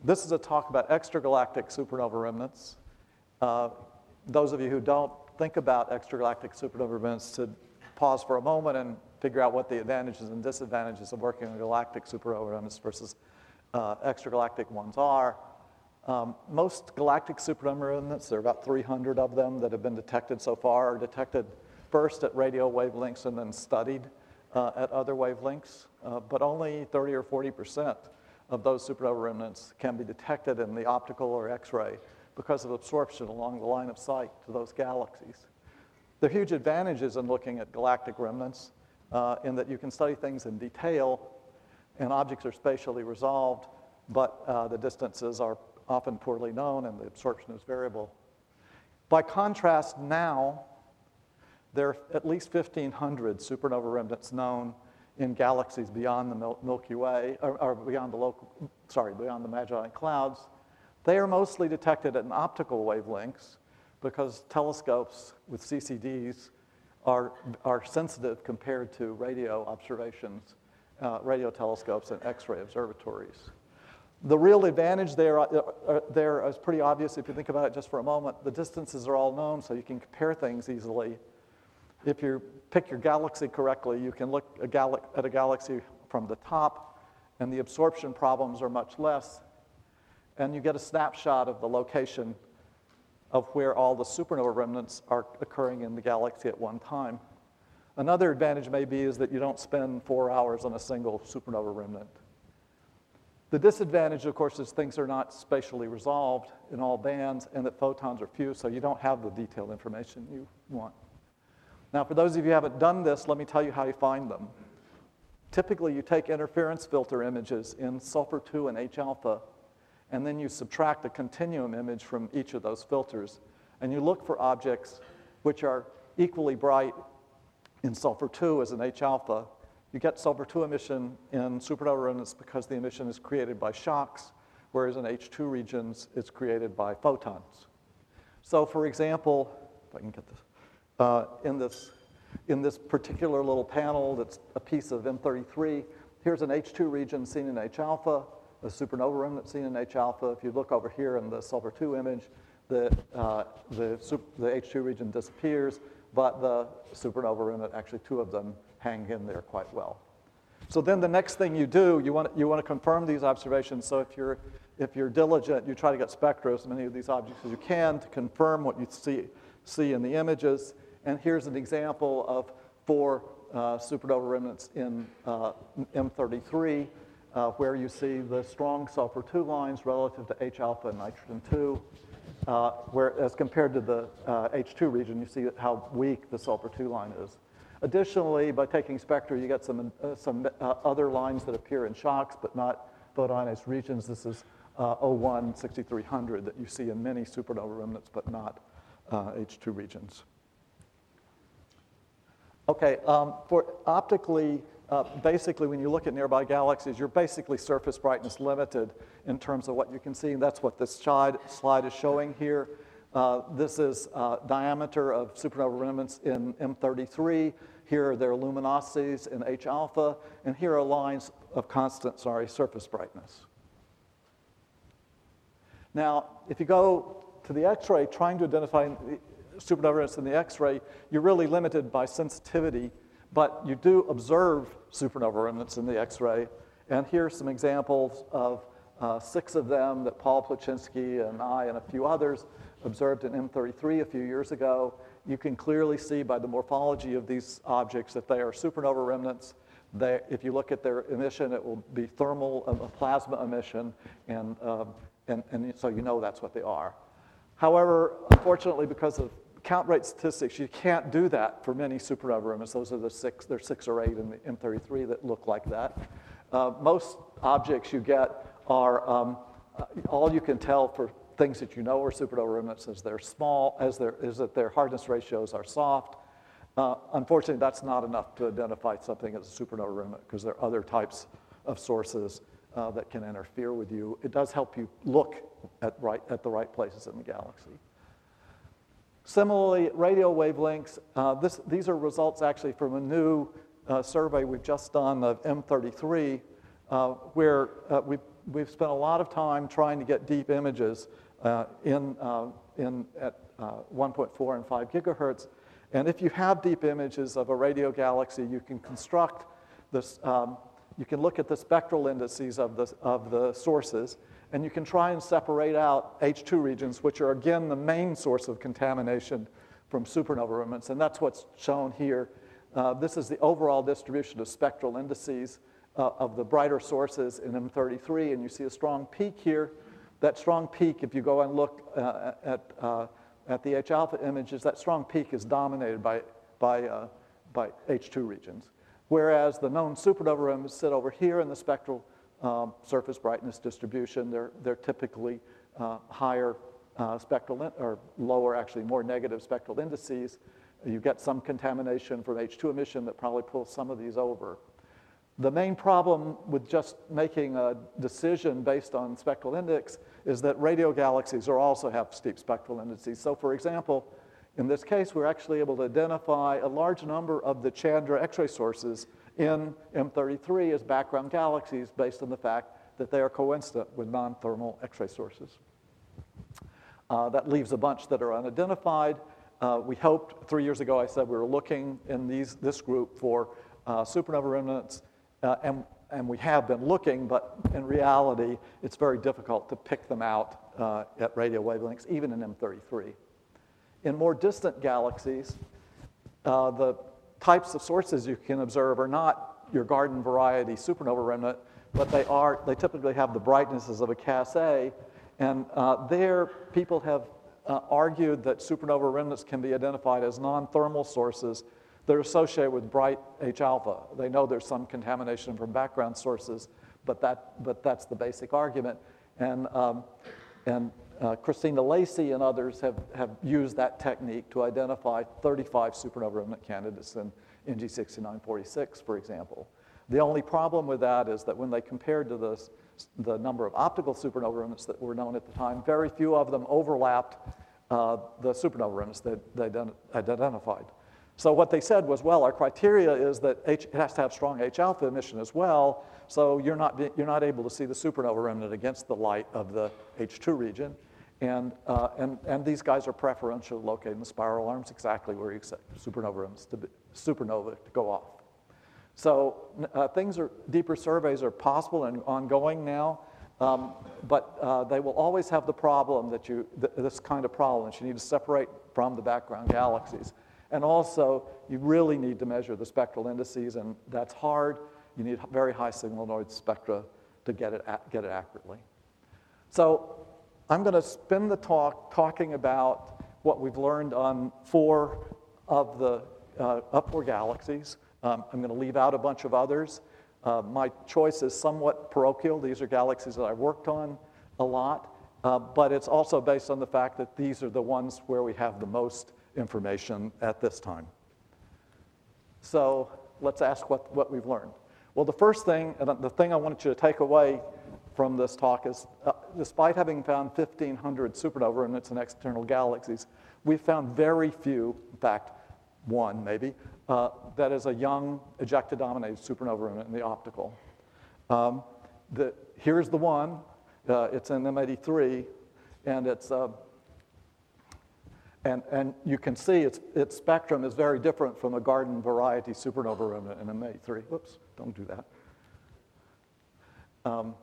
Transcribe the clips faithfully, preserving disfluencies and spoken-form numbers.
This is a talk about extragalactic supernova remnants. Uh, those of you who don't think about extragalactic supernova remnants, to pause for a moment and figure out what the advantages and disadvantages of working on galactic supernova remnants versus uh, extragalactic ones are. Um, most galactic supernova remnants, there are about three hundred of them that have been detected so far, are detected first at radio wavelengths and then studied uh, at other wavelengths, uh, but only thirty or forty percent of those supernova remnants can be detected in the optical or X-ray because of absorption along the line of sight to those galaxies. There are huge advantages in looking at galactic remnants uh, in that you can study things in detail and objects are spatially resolved, but uh, the distances are often poorly known and the absorption is variable. By contrast, now there are at least fifteen hundred supernova remnants known in galaxies beyond the Mil- Milky Way, or, or beyond the local, sorry, beyond the Magellan Clouds. They are mostly detected at optical wavelengths because telescopes with C C Ds are, are sensitive compared to radio observations, uh, radio telescopes and X-ray observatories. The real advantage there, uh, uh, there is pretty obvious if you think about it just for a moment. The distances are all known, so you can compare things easily. If you pick your galaxy correctly, you can look a gal- at a galaxy from the top, and the absorption problems are much less. And you get a snapshot of the location of where all the supernova remnants are occurring in the galaxy at one time. Another advantage may be is that you don't spend four hours on a single supernova remnant. The disadvantage, of course, is things are not spatially resolved in all bands and that photons are few, so you don't have the detailed information you want. Now, for those of you who haven't done this, let me tell you how you find them. Typically, you take interference filter images in sulfur two and H alpha, and then you subtract a continuum image from each of those filters, and you look for objects which are equally bright in sulfur two as in H alpha. You get sulfur two emission in supernova remnants because the emission is created by shocks, whereas in H two regions, it's created by photons. So, for example, if I can get this, uh, in this, in this particular little panel that's a piece of M thirty-three, here's an H two region seen in H alpha, a supernova remnant seen in H alpha. If you look over here in the sulfur two image, the, uh, the, the H two region disappears, but the supernova remnant, actually two of them hang in there quite well. So then the next thing you do, you want, you want to confirm these observations. So if you're, if you're diligent, you try to get spectra of as many of these objects as you can to confirm what you see, see in the images. And here's an example of four uh, supernova remnants in uh, M thirty-three, uh, where you see the strong sulfur two lines relative to H alpha and nitrogen two. Uh, where, as compared to the uh, H two region, you see how weak the sulfur two line is. Additionally, by taking spectra, you get some, uh, some uh, other lines that appear in shocks, but not photonized regions. This is uh, O one sixty-three hundred that you see in many supernova remnants, but not uh, H two regions. Okay, um, for optically, uh, basically when you look at nearby galaxies, you're basically surface brightness limited in terms of what you can see, and that's what this slide, slide is showing here. Uh, this is uh, diameter of supernova remnants in M thirty-three. Here are their luminosities in H alpha, and here are lines of constant, sorry, surface brightness. Now, if you go to the X-ray, trying to identify supernova remnants in the X-ray, you're really limited by sensitivity, but you do observe supernova remnants in the X-ray, and here are some examples of uh, six of them that Paul Plachinsky and I and a few others observed in M thirty-three a few years ago. You can clearly see by the morphology of these objects that they are supernova remnants. They, if you look at their emission, it will be thermal, a plasma emission, and, um, and, and so you know that's what they are. However, unfortunately, because of count rate statistics, you can't do that for many supernova remnants. Those are the six, there's six or eight in the M thirty-three that look like that. Uh, most objects you get are, um, uh, all you can tell for things that you know are supernova remnants is they're small, as they're, is that their hardness ratios are soft. Uh, unfortunately, that's not enough to identify something as a supernova remnant because there are other types of sources uh, that can interfere with you. It does help you look at, right, at the right places in the galaxy. Similarly, radio wavelengths, uh, this, these are results actually from a new uh, survey we've just done of M thirty-three, uh, where uh, we we've spent a lot of time trying to get deep images uh, in, uh, in, at uh, one point four and five gigahertz. And if you have deep images of a radio galaxy, you can construct this, um, you can look at the spectral indices of the, of the sources, and you can try and separate out H two regions, which are, again, the main source of contamination from supernova remnants, and that's what's shown here. Uh, this is the overall distribution of spectral indices uh, of the brighter sources in M thirty-three, and you see a strong peak here. That strong peak, if you go and look uh, at, uh, at the H alpha images, that strong peak is dominated by, by, uh, by H two regions. Whereas the known supernova remnants sit over here in the spectral um, surface brightness distribution. They're, they're typically uh, higher uh, spectral, in, or lower, actually more negative spectral indices. You get some contamination from H two emission that probably pulls some of these over. The main problem with just making a decision based on spectral index is that radio galaxies are also have steep spectral indices. So for example, in this case, we're actually able to identify a large number of the Chandra X-ray sources in M thirty-three as background galaxies based on the fact that they are coincident with non-thermal X-ray sources. Uh, that leaves a bunch that are unidentified. Uh, we hoped, three years ago I said we were looking in these, this group for uh, supernova remnants, uh, and, and we have been looking, but in reality, it's very difficult to pick them out uh, at radio wavelengths, even in M thirty-three. In more distant galaxies, uh, the types of sources you can observe are not your garden variety supernova remnant, but they are, they typically have the brightnesses of a C A S A, and uh, there people have uh, argued that supernova remnants can be identified as non-thermal sources that are associated with bright H alpha. They know there's some contamination from background sources, but, that, but that's the basic argument. And, um, and uh, Christina Lacey and others have, have used that technique to identify thirty-five supernova remnant candidates in N G sixty-nine forty-six, for example. The only problem with that is that when they compared to the, the number of optical supernova remnants that were known at the time, very few of them overlapped uh, the supernova remnants that they identified. So what they said was, well, our criteria is that H, it has to have strong H alpha emission as well, so you're not, you're not able to see the supernova remnant against the light of the H two region. And, uh, and, and these guys are preferentially located in the spiral arms, exactly where you expect supernova remnants to be, supernova to go off. So uh, things are, deeper surveys are possible and ongoing now, um, but uh, they will always have the problem that you, th this kind of problem that you need to separate from the background galaxies. And also, you really need to measure the spectral indices, and that's hard. You need very high signal noise spectra to get it, get it accurately. So I'm going to spend the talk talking about what we've learned on four of the uh, up four galaxies. Um, I'm going to leave out a bunch of others. Uh, my choice is somewhat parochial. These are galaxies that I've worked on a lot, uh, but it's also based on the fact that these are the ones where we have the most information at this time. So let's ask what, what we've learned. Well, the first thing, and the thing I wanted you to take away from this talk is, uh, despite having found fifteen hundred supernova remnants in external galaxies, we've found very few, in fact, one maybe, uh, that is a young ejecta-dominated supernova remnant in the optical. Um, the, here's the one. Uh, it's in M eighty-three, and it's uh, And, and you can see its, its spectrum is very different from a garden variety supernova remnant in M eighty-three. Whoops, don't do that. Um,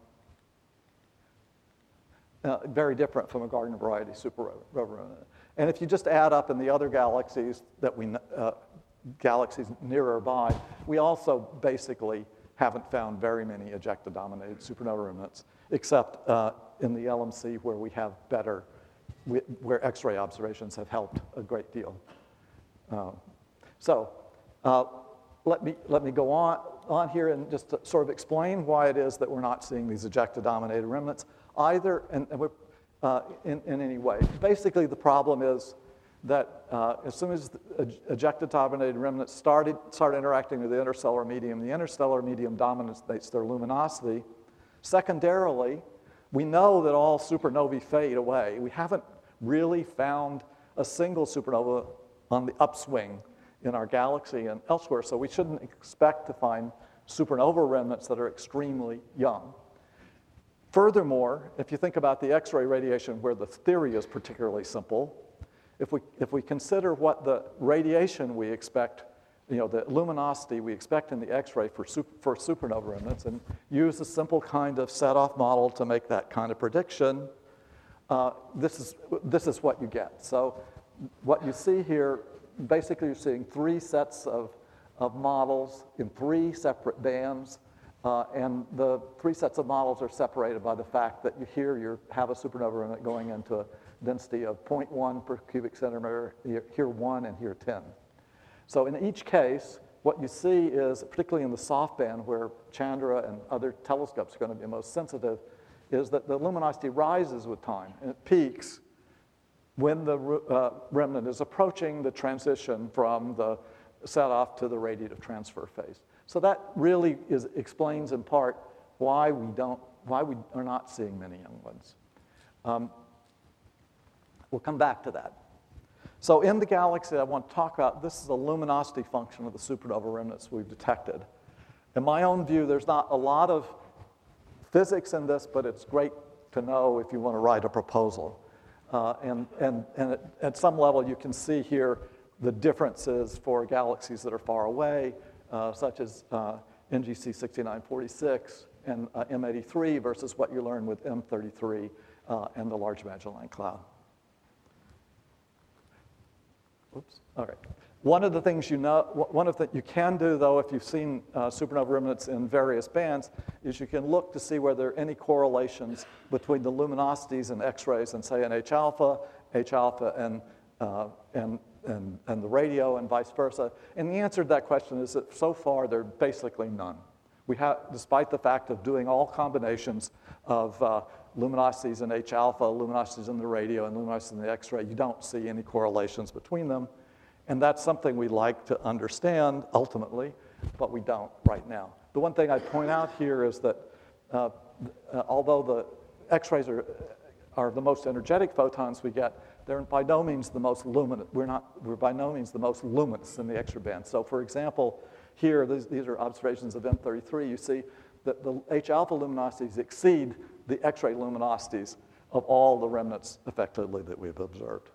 uh, very different from a garden variety supernova remnant. And if you just add up in the other galaxies that we, uh, galaxies nearer by, we also basically haven't found very many ejecta-dominated supernova remnants, except uh, in the L M C where we have better where X-ray observations have helped a great deal. Uh, so uh, let me let me go on, on here and just to sort of explain why it is that we're not seeing these ejecta-dominated remnants either and, and we're, uh, in, in any way. Basically, the problem is that uh, as soon as ejecta-dominated remnants started, started interacting with the interstellar medium, the interstellar medium dominates their luminosity. Secondarily, we know that all supernovae fade away. We haven't really found a single supernova on the upswing in our galaxy and elsewhere, so we shouldn't expect to find supernova remnants that are extremely young. Furthermore, if you think about the X-ray radiation where the theory is particularly simple, if we, if we consider what the radiation we expect, you know, the luminosity we expect in the X-ray for, super, for supernova remnants and use a simple kind of set-off model to make that kind of prediction, uh, this, is, this is what you get. So what you see here, basically you're seeing three sets of, of models in three separate bands. Uh, and the three sets of models are separated by the fact that you here you have a supernova remnant going into a density of zero point one per cubic centimeter, here one and here ten. So in each case, what you see is, particularly in the soft band where Chandra and other telescopes are going to be most sensitive, is that the luminosity rises with time and it peaks when the uh, remnant is approaching the transition from the set-off to the radiative transfer phase. So that really is, explains in part why we don't, why we are not seeing many young ones. Um, we'll come back to that. So in the galaxy, I want to talk about, this is the luminosity function of the supernova remnants we've detected. In my own view, there's not a lot of physics in this, but it's great to know if you want to write a proposal. Uh, and and, and at, at some level, you can see here the differences for galaxies that are far away, Uh, such as uh, N G C sixty-nine forty-six and uh, M eighty-three versus what you learn with M thirty-three uh, and the Large Magellan Cloud. Oops, all right. One of the things you know, one of the you can do though, if you've seen uh, supernova remnants in various bands, is you can look to see whether there are any correlations between the luminosities and X-rays and say in H alpha, H alpha and uh, and And, and the radio and vice versa? And the answer to that question is that so far there are basically none. We have, despite the fact of doing all combinations of uh, luminosities in H alpha, luminosities in the radio, and luminosities in the X-ray, you don't see any correlations between them. And that's something we like to understand ultimately, but we don't right now. The one thing I'd point out here is that uh, uh, although the X-rays are, are the most energetic photons we get, they're by no means the most luminous. We're not. We're by no means the most luminous in the X-ray band. So, for example, here these, these are observations of M thirty-three. You see that the H alpha luminosities exceed the X-ray luminosities of all the remnants effectively that we've observed.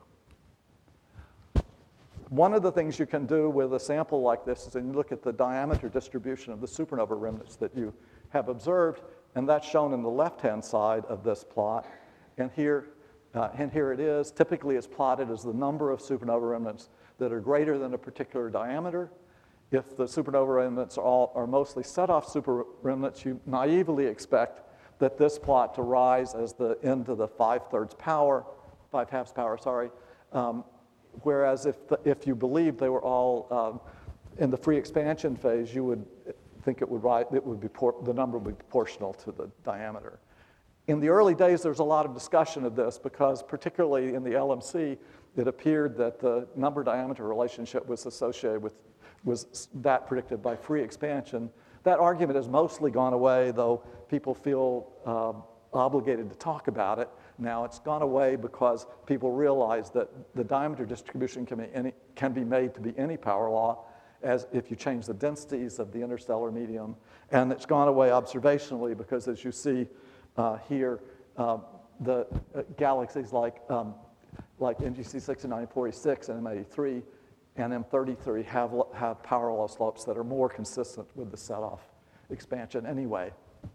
One of the things you can do with a sample like this is you look at the diameter distribution of the supernova remnants that you have observed, and that's shown in the left-hand side of this plot. And here. Uh, and here it is. Typically, it's plotted as the number of supernova remnants that are greater than a particular diameter. If the supernova remnants are, all, are mostly set-off super remnants, you naively expect that this plot to rise as the n to the five-thirds power, five-halves power, sorry. Um, whereas if, the, if you believed they were all um, in the free expansion phase, you would think it would rise, it would be por- the number would be proportional to the diameter. In the early days, there was a lot of discussion of this because particularly in the L M C, it appeared that the number-diameter relationship was associated with, was that predicted by free expansion. That argument has mostly gone away, though people feel uh, obligated to talk about it. Now it's gone away because people realize that the diameter distribution can be, any, can be made to be any power law as if you change the densities of the interstellar medium. And it's gone away observationally because as you see, Uh, here, uh, the uh, galaxies like, um, like N G C sixty-nine forty-six and M eighty-three and M thirty-three have, have power law slopes that are more consistent with the set-off expansion anyway.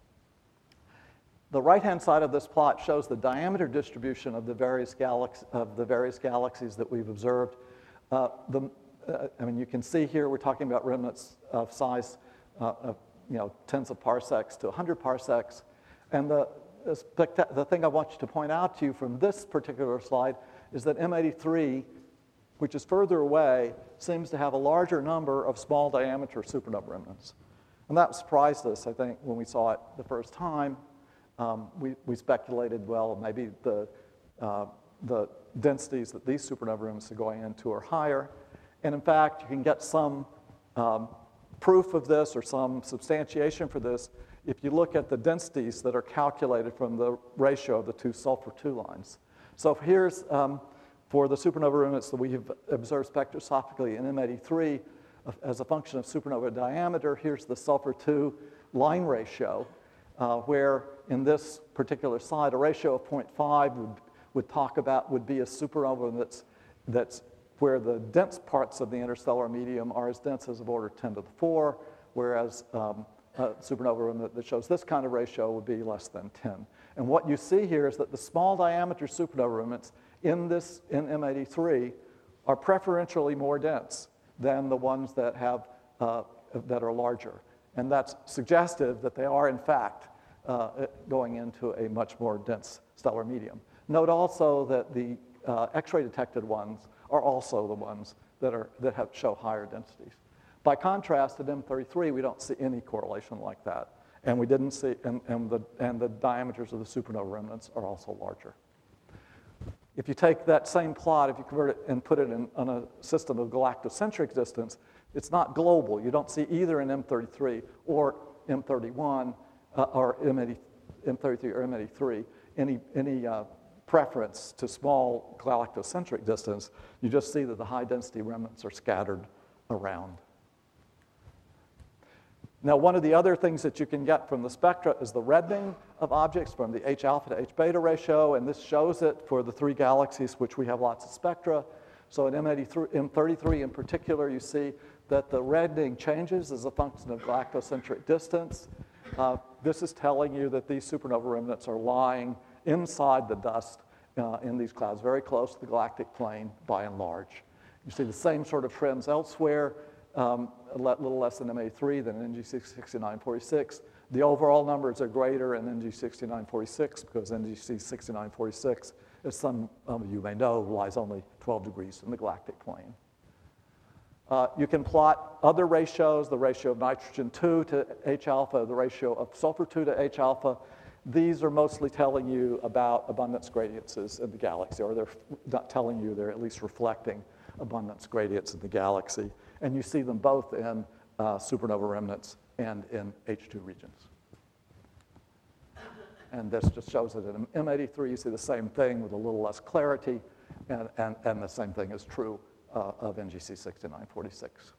The right-hand side of this plot shows the diameter distribution of the various, galax of the various galaxies that we've observed. Uh, the, uh, I mean, you can see here we're talking about remnants of size uh, of you know, tens of parsecs to one hundred parsecs. And the, the thing I want you to point out to you from this particular slide is that M eighty-three, which is further away, seems to have a larger number of small diameter supernova remnants. And that surprised us, I think, when we saw it the first time. Um, we, we speculated, well, maybe the, uh, the densities that these supernova remnants are going into are higher. And in fact, you can get some um, proof of this or some substantiation for this if you look at the densities that are calculated from the ratio of the two sulfur two lines. So here's, um, for the supernova remnants that we have observed spectroscopically in M eighty-three as a function of supernova diameter, here's the sulfur two line ratio. uh, where in this particular slide, a ratio of zero point five would, would talk about, would be a supernova that's, that's where the dense parts of the interstellar medium are as dense as of order ten to the four, whereas um, a supernova that shows this kind of ratio would be less than ten. And what you see here is that the small diameter supernova remnants in this, in M eighty-three, are preferentially more dense than the ones that have, uh, that are larger. And that's suggestive that they are, in fact, uh, going into a much more dense stellar medium. Note also that the uh, X-ray detected ones are also the ones that, are, that have, show higher densities. By contrast, at M thirty-three, we don't see any correlation like that. And we didn't see, and, and, the, and the diameters of the supernova remnants are also larger. If you take that same plot, if you convert it and put it in on a system of galactocentric distance, it's not global. You don't see either in M thirty-three or M thirty-one uh, or M eighty, M thirty-three or M eighty-three any, any uh, preference to small galactocentric distance. You just see that the high density remnants are scattered around. Now, one of the other things that you can get from the spectra is the reddening of objects from the H alpha to H beta ratio, and this shows it for the three galaxies which we have lots of spectra. So in M eighty-three, M thirty-three in particular, you see that the reddening changes as a function of galactocentric distance. Uh, this is telling you that these supernova remnants are lying inside the dust uh, in these clouds, very close to the galactic plane by and large. You see the same sort of trends elsewhere. Um, a little less in M eighty-three than N G C sixty-nine forty-six. The overall numbers are greater in N G C sixty-nine forty-six because N G C sixty-nine forty-six, as some of you may know, lies only twelve degrees from the galactic plane. Uh, you can plot other ratios, the ratio of nitrogen two to H alpha, the ratio of sulfur two to H alpha. These are mostly telling you about abundance gradients in the galaxy, or they're not telling you, they're at least reflecting abundance gradients in the galaxy. And you see them both in uh, supernova remnants and in H two regions. And this just shows that in M eighty-three, you see the same thing with a little less clarity, and, and, and the same thing is true uh, of N G C sixty-nine forty-six.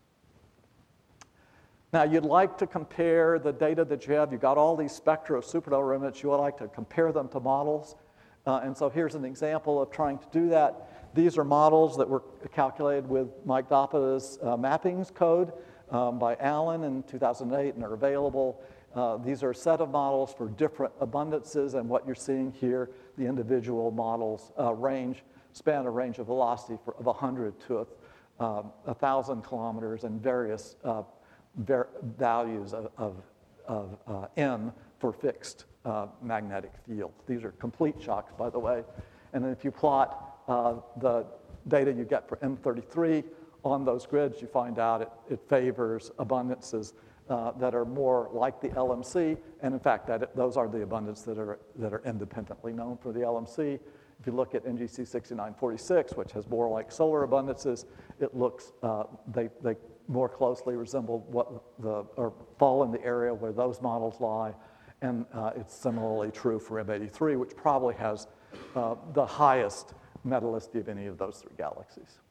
Now, you'd like to compare the data that you have. You've got all these spectra of supernova remnants. You would like to compare them to models. Uh, and so here's an example of trying to do that. These are models that were calculated with Mike Doppeda's uh, mappings code um, by Allen in two thousand eight and are available. Uh, these are a set of models for different abundances, and what you're seeing here, the individual models uh, range, span a range of velocity for, of one hundred to a, uh, one thousand kilometers and various uh, ver values of, of, of uh, n for fixed uh, magnetic field. These are complete shocks, by the way. And then if you plot Uh, the data you get for M thirty-three on those grids, you find out it, it favors abundances uh, that are more like the L M C, and in fact, that it, those are the abundances that are, that are independently known for the L M C. If you look at N G C sixty-nine forty-six, which has more like solar abundances, it looks, uh, they, they more closely resemble what the, or fall in the area where those models lie, and uh, it's similarly true for M eighty-three, which probably has uh, the highest metallicity of any of those three galaxies.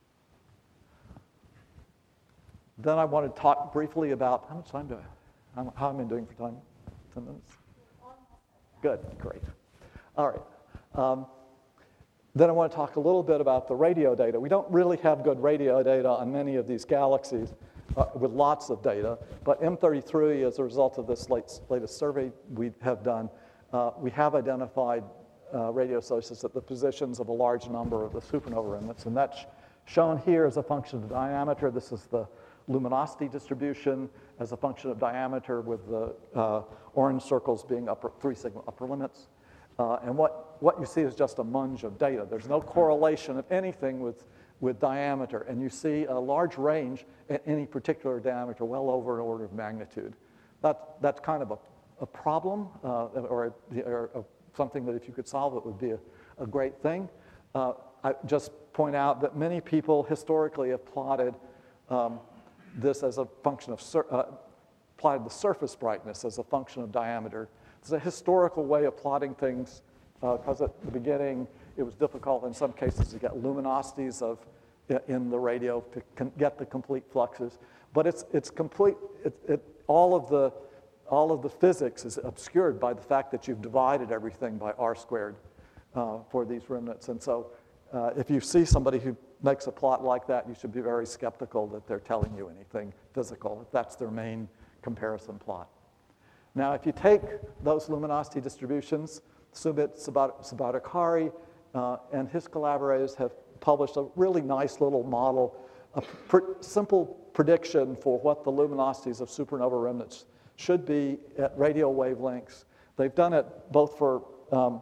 Then I want to talk briefly about, how much time do I, how am I doing for time? ten minutes? Good, great. All right. Um, then I want to talk a little bit about the radio data. We don't really have good radio data on many of these galaxies uh, with lots of data, but M thirty-three, as a result of this late, latest survey we have done, uh, we have identified Uh, radio sources at the positions of a large number of the supernova remnants, and that's shown here as a function of diameter. This is the luminosity distribution as a function of diameter, with the uh, orange circles being upper, three sigma upper limits. Uh, and what, what you see is just a munge of data. There's no correlation of anything with, with diameter, and you see a large range at any particular diameter, well over an order of magnitude. That, that's kind of a, a problem, uh, or, a, or a something that if you could solve it would be a, a great thing. Uh, I just point out that many people historically have plotted um, this as a function of, sur uh, plotted the surface brightness as a function of diameter. It's a historical way of plotting things because uh, at the beginning it was difficult in some cases to get luminosities of, in the radio to get the complete fluxes. But it's, it's complete, it, it, all of the all of the physics is obscured by the fact that you've divided everything by r squared uh, for these remnants. And so uh, if you see somebody who makes a plot like that, you should be very skeptical that they're telling you anything physical, if that's their main comparison plot. Now, if you take those luminosity distributions, Sumit Sabatkari uh, and his collaborators have published a really nice little model, a pr- simple prediction for what the luminosities of supernova remnants should be at radio wavelengths. They've done it both for um,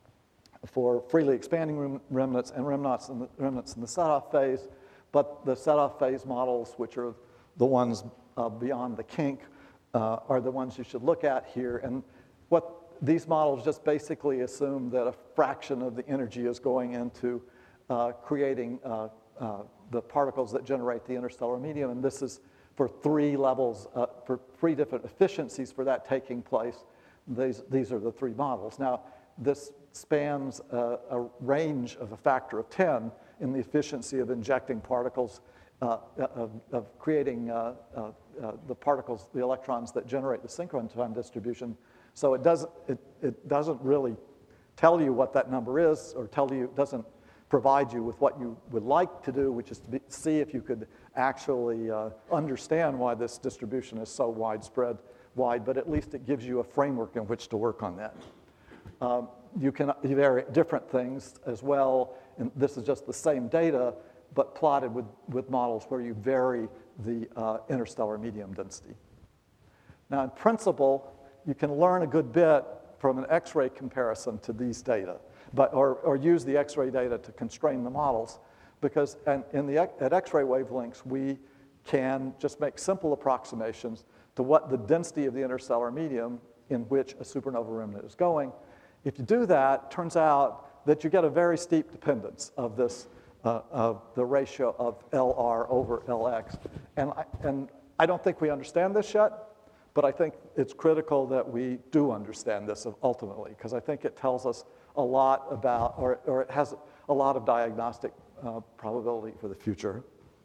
for freely expanding rem- remnants and remnants in the, remnants in the set-off phase, but the set-off phase models, which are the ones uh, beyond the kink, uh, are the ones you should look at here. And what these models just basically assume that a fraction of the energy is going into uh, creating uh, uh, the particles that generate the interstellar medium, and this is for three levels, uh, for three different efficiencies for that taking place. These, these are the three models. Now, this spans a, a range of a factor of ten in the efficiency of injecting particles, uh, of, of creating uh, uh, uh, the particles, the electrons that generate the synchron time distribution. So it doesn't, it, it doesn't really tell you what that number is, or tell you, doesn't provide you with what you would like to do, which is to be, see if you could actually uh, understand why this distribution is so widespread, wide, but at least it gives you a framework in which to work on that. Um, you can vary different things as well, and this is just the same data, but plotted with, with models where you vary the uh, interstellar medium density. Now, in principle, you can learn a good bit from an X-ray comparison to these data, but, or, or use the X-ray data to constrain the models, because and in the, at X-ray wavelengths, we can just make simple approximations to what the density of the interstellar medium in which a supernova remnant is going. If you do that, it turns out that you get a very steep dependence of this, uh, of the ratio of L R over L X. And I, and I don't think we understand this yet, but I think it's critical that we do understand this ultimately, because I think it tells us a lot about, or, or it has a lot of diagnostic uh, probability for the future.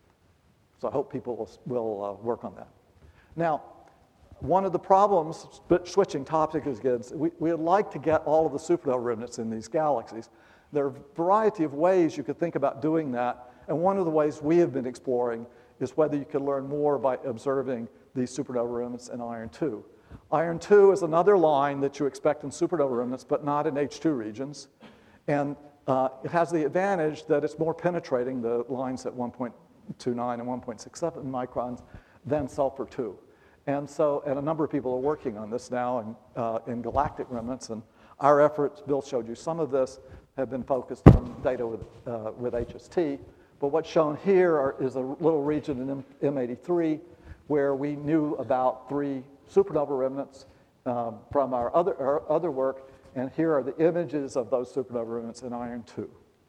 So I hope people will, will uh, work on that. Now, one of the problems, switching topics again, we, we'd like to get all of the supernova remnants in these galaxies. There are a variety of ways you could think about doing that, and one of the ways we have been exploring is whether you could learn more by observing these supernova remnants in iron two. Iron two is another line that you expect in supernova remnants, but not in H two regions, and uh, it has the advantage that it's more penetrating, the lines at one point two nine and one point six seven microns, than sulfur two. And so, and a number of people are working on this now in, uh, in galactic remnants, and our efforts, Bill showed you some of this, have been focused on data with, uh, with H S T. But what's shown here are, is a little region in M eighty-three where we knew about three supernova remnants um, from our other, our other work, and here are the images of those supernova remnants in iron two.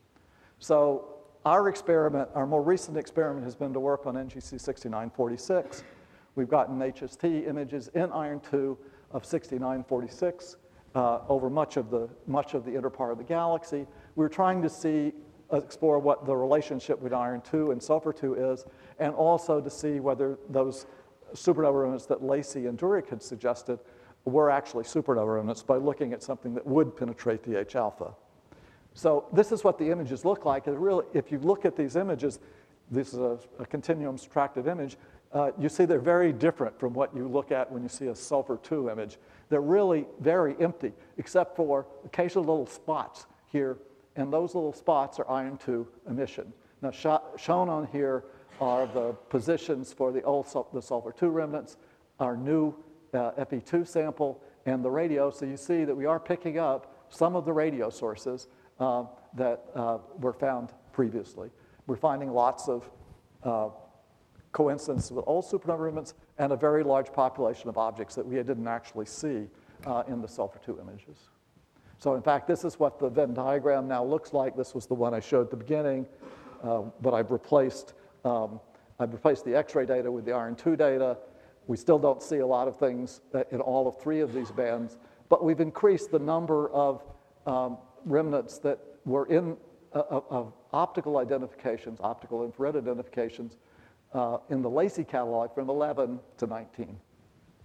So our experiment, our more recent experiment has been to work on N G C sixty-nine forty-six. We've gotten H S T images in iron two of sixty-nine forty-six uh, over much of the much of the inner part of the galaxy. We're trying to see, uh, explore what the relationship with iron two and sulfur two is, and also to see whether those supernova remnants that Lacey and Durick had suggested were actually supernova remnants by looking at something that would penetrate the H alpha. So this is what the images look like. And really, if you look at these images, this is a, a continuum subtracted image. Uh, you see they're very different from what you look at when you see a sulfur two image. They're really very empty, except for occasional little spots here, and those little spots are iron two emission. Now, sh shown on here are the positions for the old sul the sulfur two remnants, our new uh, F E two sample, and the radio. So you see that we are picking up some of the radio sources uh, that uh, were found previously. We're finding lots of uh, coincidence with old supernova remnants and a very large population of objects that we didn't actually see uh, in the sulfur two images. So in fact, this is what the Venn diagram now looks like. This was the one I showed at the beginning, uh, but I've replaced, um, I've replaced the X-ray data with the iron two data. We still don't see a lot of things in all of three of these bands, but we've increased the number of um, remnants that were in uh, of optical identifications, optical infrared identifications, Uh, in the Lacey catalog from eleven to nineteen.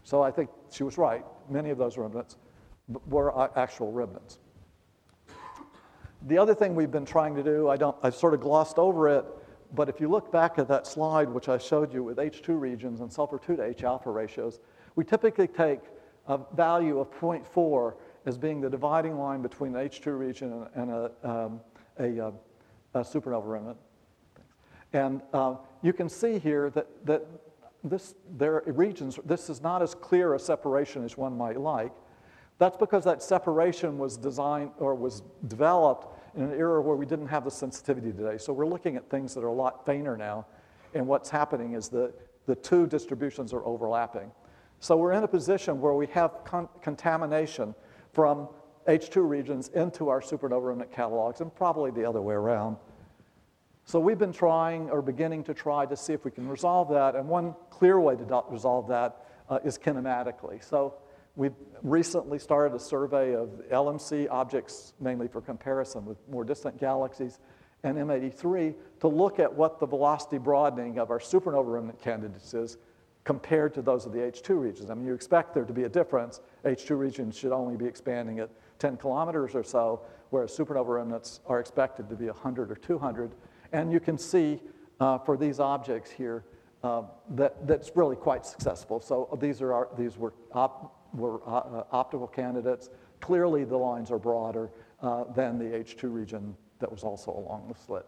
So I think she was right. Many of those remnants were actual remnants. The other thing we've been trying to do, I don't, I've sort of glossed over it, but if you look back at that slide which I showed you with H two regions and sulfur two to H alpha ratios, we typically take a value of zero point four as being the dividing line between the H two region and a, um, a, a, a supernova remnant. And uh, you can see here that, that this, there are regions, this is not as clear a separation as one might like. That's because that separation was designed or was developed in an era where we didn't have the sensitivity today. So we're looking at things that are a lot fainter now, and what's happening is the, the two distributions are overlapping. So we're in a position where we have con contamination from H two regions into our supernova remnant catalogs, and probably the other way around. So we've been trying, or beginning to try, to see if we can resolve that, and one clear way to resolve that uh, is kinematically. So we've recently started a survey of L M C objects, mainly for comparison with more distant galaxies, and M eighty-three, to look at what the velocity broadening of our supernova remnant candidates is compared to those of the H two regions. I mean, you expect there to be a difference. H two regions should only be expanding at ten kilometers or so, whereas supernova remnants are expected to be one hundred or two hundred. And you can see uh, for these objects here uh, that that's really quite successful. So these are our, these were op were uh, optical candidates. Clearly, the lines are broader uh, than the H two region that was also along the slit.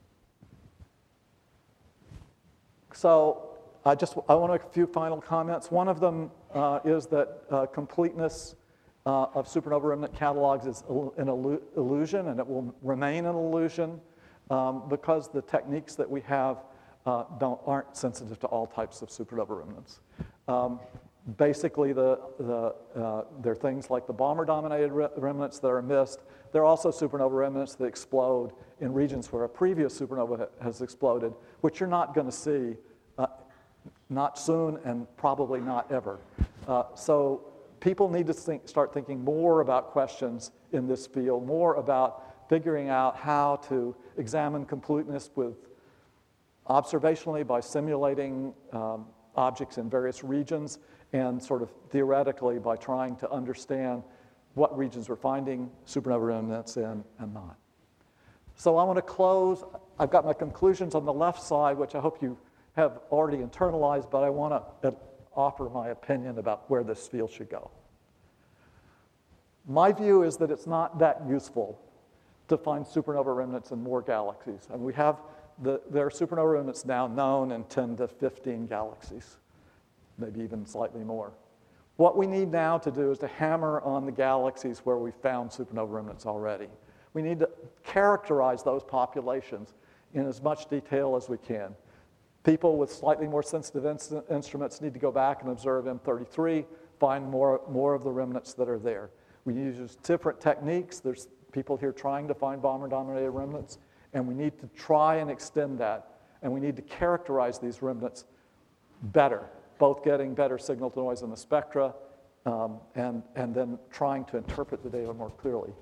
So I just I want to make a few final comments. One of them uh, is that uh, completeness uh, of supernova remnant catalogs is an illu illusion, and it will remain an illusion um, because the techniques that we have uh, don't aren't sensitive to all types of supernova remnants. Um, Basically, the, the, uh, there are things like the Balmer-dominated re remnants that are missed. There are also supernova remnants that explode in regions where a previous supernova ha has exploded, which you're not going to see, uh, not soon and probably not ever. Uh, so people need to think, start thinking more about questions in this field, more about figuring out how to examine completeness with observationally by simulating um, objects in various regions, and sort of theoretically by trying to understand what regions we're finding supernova remnants in and not. So I want to close. I've got my conclusions on the left side, which I hope you have already internalized, but I want to offer my opinion about where this field should go. My view is that it's not that useful to find supernova remnants in more galaxies. And we have, the, there are supernova remnants now known in ten to fifteen galaxies, maybe even slightly more. What we need now to do is to hammer on the galaxies where we found supernova remnants already. We need to characterize those populations in as much detail as we can. People with slightly more sensitive in instruments need to go back and observe M thirty-three, find more, more of the remnants that are there. We use different techniques. There's people here trying to find Balmer-dominated remnants, and we need to try and extend that, and we need to characterize these remnants better, both getting better signal-to-noise in the spectra um, and, and then trying to interpret the data more clearly.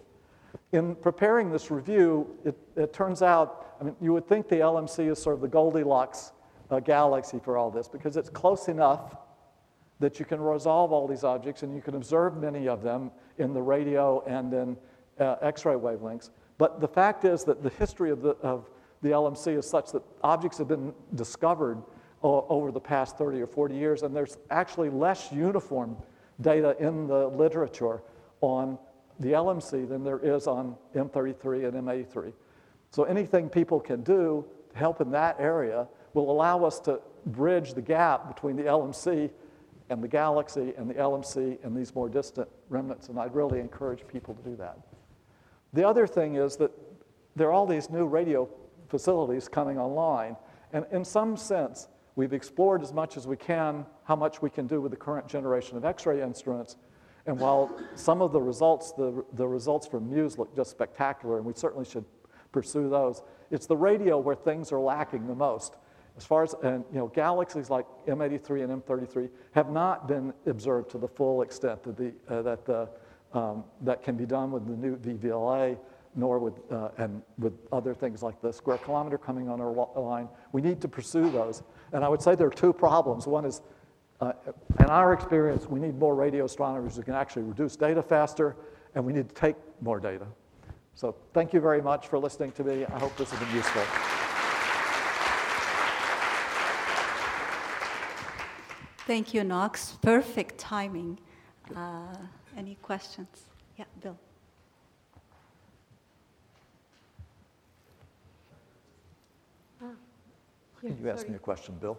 In preparing this review, it, it turns out, I mean, you would think the L M C is sort of the Goldilocks uh, galaxy for all this, because it's close enough that you can resolve all these objects and you can observe many of them in the radio and in uh, X-ray wavelengths. But the fact is that the history of the, of the L M C is such that objects have been discovered over the past thirty or forty years, and there's actually less uniform data in the literature on the L M C than there is on M thirty-three and M eighty-three. So anything people can do to help in that area will allow us to bridge the gap between the L M C and the galaxy and the L M C and these more distant remnants, and I'd really encourage people to do that. The other thing is that there are all these new radio facilities coming online, and in some sense, we've explored as much as we can how much we can do with the current generation of X-ray instruments. And while some of the results, the, the results from MUSE look just spectacular, and we certainly should pursue those, it's the radio where things are lacking the most. As far as, and, you know, galaxies like M eighty-three and M thirty-three have not been observed to the full extent that, the, uh, that, the, um, that can be done with the new V V L A, nor with, uh, and with other things like the square kilometer coming on our line. We need to pursue those. And I would say there are two problems. One is Uh, in our experience, we need more radio astronomers who can actually reduce data faster, and we need to take more data. So thank you very much for listening to me. I hope this has been useful. Thank you, Knox. Perfect timing. Uh, any questions? Yeah, Bill. Ah, you sorry. asked me a question, Bill.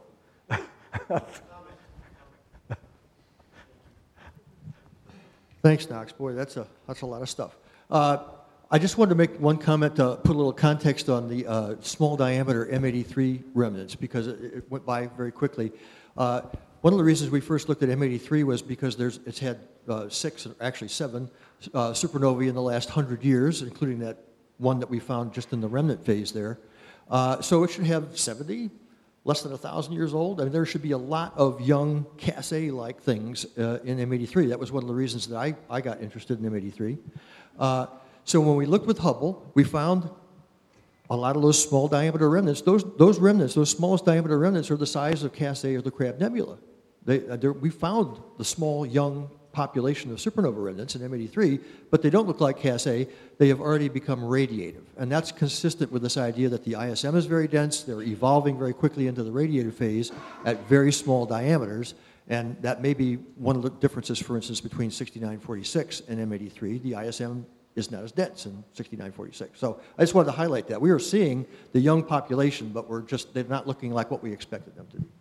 Thanks, Knox. Boy, that's a that's a lot of stuff. Uh, I just wanted to make one comment to put a little context on the uh, small diameter M eighty-three remnants, because it, it went by very quickly. Uh, one of the reasons we first looked at M eighty-three was because there's it's had uh, six, actually seven, uh, supernovae in the last hundred years, including that one that we found just in the remnant phase there. Uh, so it should have seventy, less than one thousand years old. I mean, there should be a lot of young Cas A-like things uh, in M eighty-three. That was one of the reasons that I, I got interested in M eighty-three. Uh, so when we looked with Hubble, we found a lot of those small diameter remnants. Those, those remnants, those smallest diameter remnants are the size of Cas A or the Crab Nebula. They, uh, we found the small, young population of supernova remnants in M eighty-three, but they don't look like Cas A. They have already become radiative. And that's consistent with this idea that the I S M is very dense. They're evolving very quickly into the radiative phase at very small diameters. And that may be one of the differences, for instance, between sixty-nine forty-six and M eighty-three. The I S M is not as dense in sixty-nine forty-six. So I just wanted to highlight that. We are seeing the young population, but we're just, they're not looking like what we expected them to be.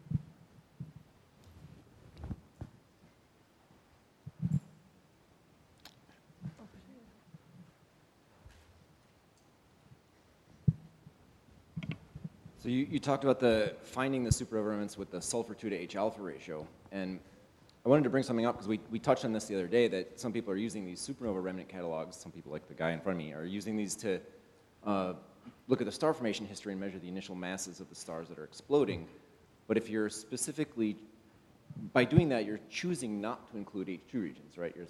So you, you talked about the finding the supernova remnants with the sulfur two to H alpha ratio, and I wanted to bring something up because we, we touched on this the other day, that some people are using these supernova remnant catalogs, some people like the guy in front of me, are using these to uh, look at the star formation history and measure the initial masses of the stars that are exploding. But if you're specifically, by doing that, you're choosing not to include H two regions, right? You're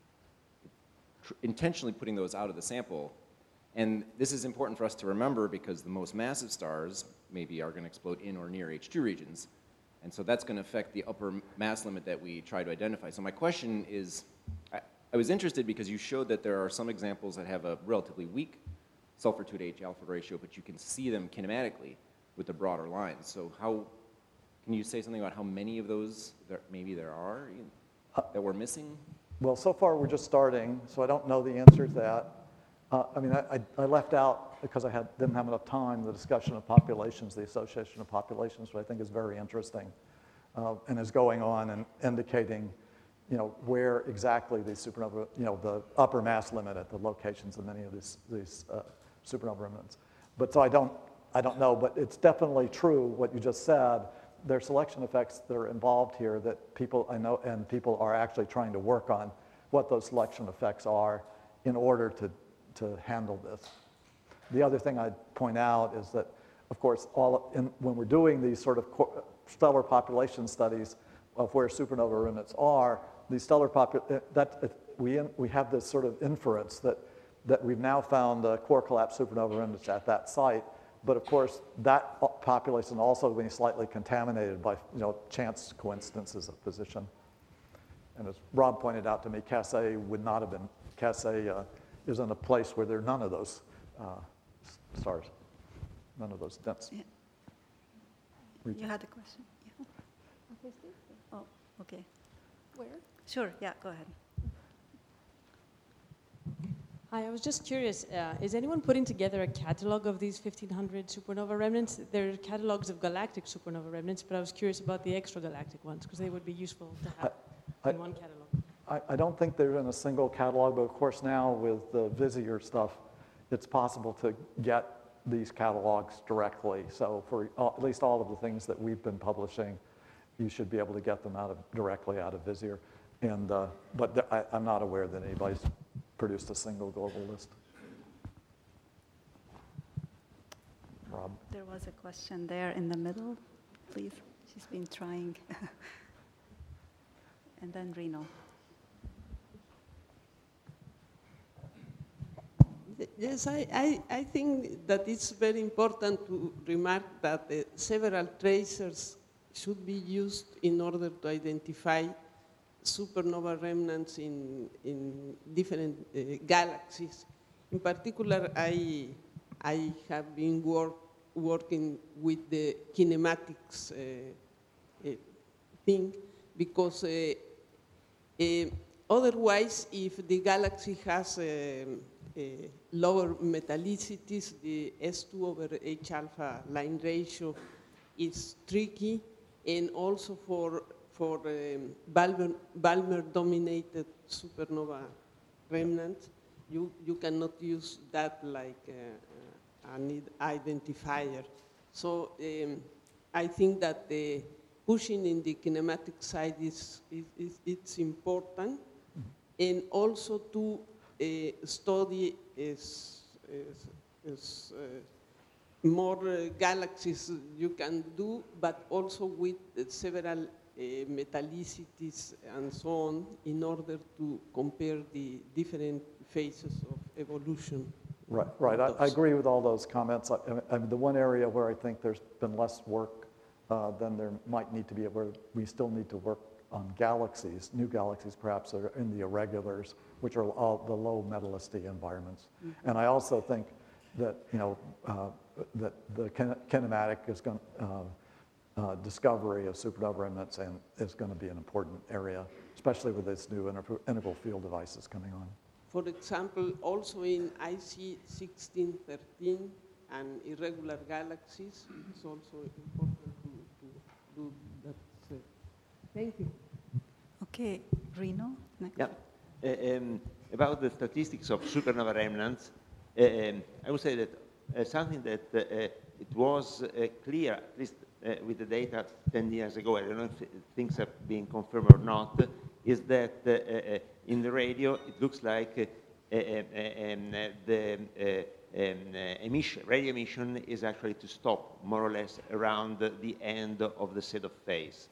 tr intentionally putting those out of the sample. And this is important for us to remember because the most massive stars maybe are going to explode in or near H two regions. And so that's going to affect the upper mass limit that we try to identify. So my question is, I, I was interested because you showed that there are some examples that have a relatively weak sulfur two to H alpha ratio, but you can see them kinematically with the broader lines. So how, can you say something about how many of those there, maybe there are uh, that we're missing? Well, so far we're just starting, so I don't know the answer to that. Uh, I mean, I, I left out, because I had, didn't have enough time, the discussion of populations, the association of populations, which I think is very interesting, uh, and is going on and indicating, you know, where exactly these supernova, you know, the upper mass limit at the locations of many of these, these uh, supernova remnants. But so I don't, I don't know, but it's definitely true what you just said. There are selection effects that are involved here that people, I know, and people are actually trying to work on what those selection effects are in order to to handle this. The other thing I'd point out is that, of course, all in, when we're doing these sort of stellar population studies of where supernova remnants are, these stellar popu- that we in, we have this sort of inference that that we've now found uh, core collapse supernova remnants at that site. But of course, that population also being slightly contaminated by you know chance coincidences of position. And as Rob pointed out to me, Cas A would not have been Cas A. Uh, is in a place where there are none of those uh, stars, none of those dense yeah. regions. You had a question? Yeah. Oh, okay. Where? Sure, yeah, go ahead. Hi, I was just curious, uh, is anyone putting together a catalog of these fifteen hundred supernova remnants? There are catalogs of galactic supernova remnants, but I was curious about the extragalactic ones, because they would be useful to have I, in I, one catalog. I don't think they're in a single catalog, but of course now with the Visier stuff, it's possible to get these catalogs directly. So for at least all of the things that we've been publishing, you should be able to get them out of directly out of Visier. And uh, but I, I'm not aware that anybody's produced a single global list. Rob? There was a question there in the middle, please. She's been trying. And then Reno. Yes, I, I, I think that it's very important to remark that uh, several tracers should be used in order to identify supernova remnants in, in different uh, galaxies. In particular, I, I have been work, working with the kinematics uh, uh, thing because uh, uh, otherwise, if the galaxy has uh, uh, lower metallicities, the S two over H alpha line ratio is tricky, and also for for um, Balmer, Balmer-dominated supernova remnants, you, you cannot use that like uh, uh, an identifier. So um, I think that the pushing in the kinematic side is, is, is it's important, and also to uh, study is, is, is uh, more uh, galaxies you can do, but also with uh, several uh, metallicities and so on in order to compare the different phases of evolution. Right, right. I, I agree with all those comments. I, I mean, the one area where I think there's been less work uh, than there might need to be, where we still need to work on galaxies, new galaxies perhaps, are in the irregulars, which are all the low metallicity environments. Mm-hmm. And I also think that, you know, uh, that the kin kinematic is going uh, uh, discovery of supernova remnants and is going to be an important area, especially with this new inter integral field devices coming on. For example, also in I C sixteen thirteen and irregular galaxies, it's also important to, to do that. Uh, thank you. Okay, Reno, next. Yeah. Uh, um, about the statistics of supernova remnants, uh, um, I would say that uh, something that uh, uh, it was uh, clear, at least uh, with the data ten years ago, I don't know if things have been confirmed or not, is that uh, uh, in the radio it looks like uh, uh, uh, um, uh, the uh, um, uh, emission, radio emission is actually to stop more or less around the end of the set of phase.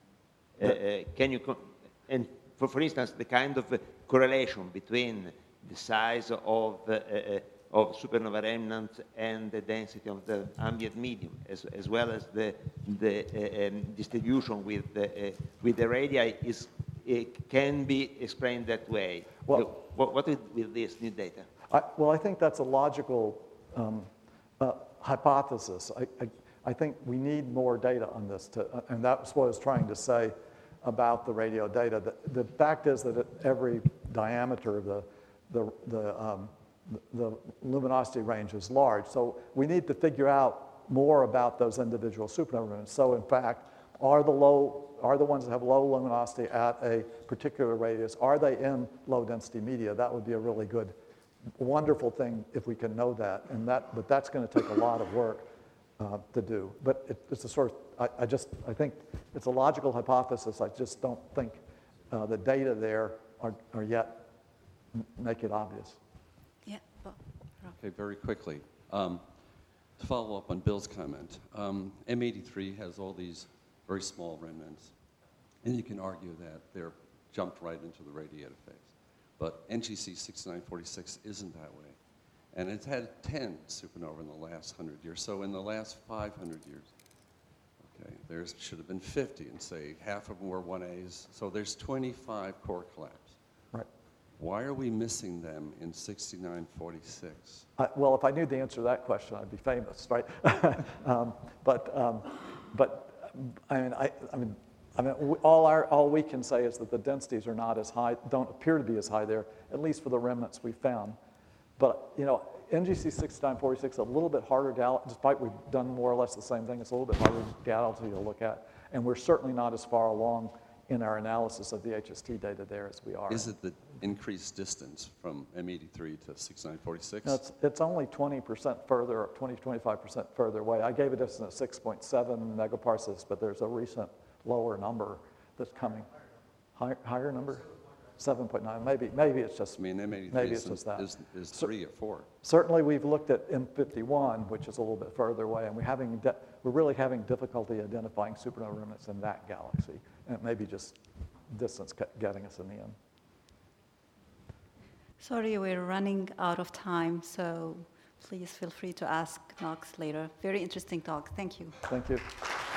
Uh, uh, can you, and for, for instance, the kind of uh, correlation between the size of, uh, uh, of supernova remnants and the density of the ambient medium, as, as well as the, the uh, um, distribution with the, uh, with the radii, is, it can be explained that way. Well, so what, what with, with this new data? I, well, I think that's a logical um, uh, hypothesis. I, I, I think we need more data on this, to, uh, and that's what I was trying to say about the radio data. The, the fact is that at every diameter, the, the, the, um, the luminosity range is large. So we need to figure out more about those individual supernova remnants. So in fact, are the low, are the ones that have low luminosity at a particular radius, are they in low density media? That would be a really good, wonderful thing if we can know that. And that, but that's going to take a lot of work uh, to do. But it, it's a sort of, I, I just, I think it's a logical hypothesis. I just don't think uh, the data there are, are yet make it obvious. Yeah. Bob. Okay, very quickly. Um, to follow up on Bill's comment, um, M eighty-three has all these very small remnants, and you can argue that they're jumped right into the radiative phase. But N G C sixty-nine forty-six isn't that way. And it's had ten supernova in the last one hundred years. So in the last five hundred years, okay, there should have been fifty, and say half of them were one A's. So there's twenty-five core collapse. Right. Why are we missing them in sixty-nine forty-six? Uh, well, if I knew the answer to that question, I'd be famous, right? um, but, um, but I mean, I, I mean, I mean, all our all we can say is that the densities are not as high, don't appear to be as high there, at least for the remnants we found. But you know, N G C sixty-nine forty-six a little bit harder, gal despite we've done more or less the same thing. It's a little bit harder galaxy to look at, and we're certainly not as far along in our analysis of the H S T data there as we are. Is it the increased distance from M eighty-three to sixty-nine forty-six? No, it's, it's only twenty percent further, twenty, twenty-five percent further away. I gave it as a six point seven megaparsecs, but there's a recent lower number that's coming. Higher, higher number? seven point nine, maybe, maybe it's just, I mean, M eighty-three maybe it's is, just that. is, is three or four. Certainly we've looked at M fifty-one, which is a little bit further away, and we're, having we're really having difficulty identifying supernova remnants in that galaxy. And it may be just distance getting us in the end. Sorry, we're running out of time, so please feel free to ask Knox later. Very interesting talk. Thank you. Thank you.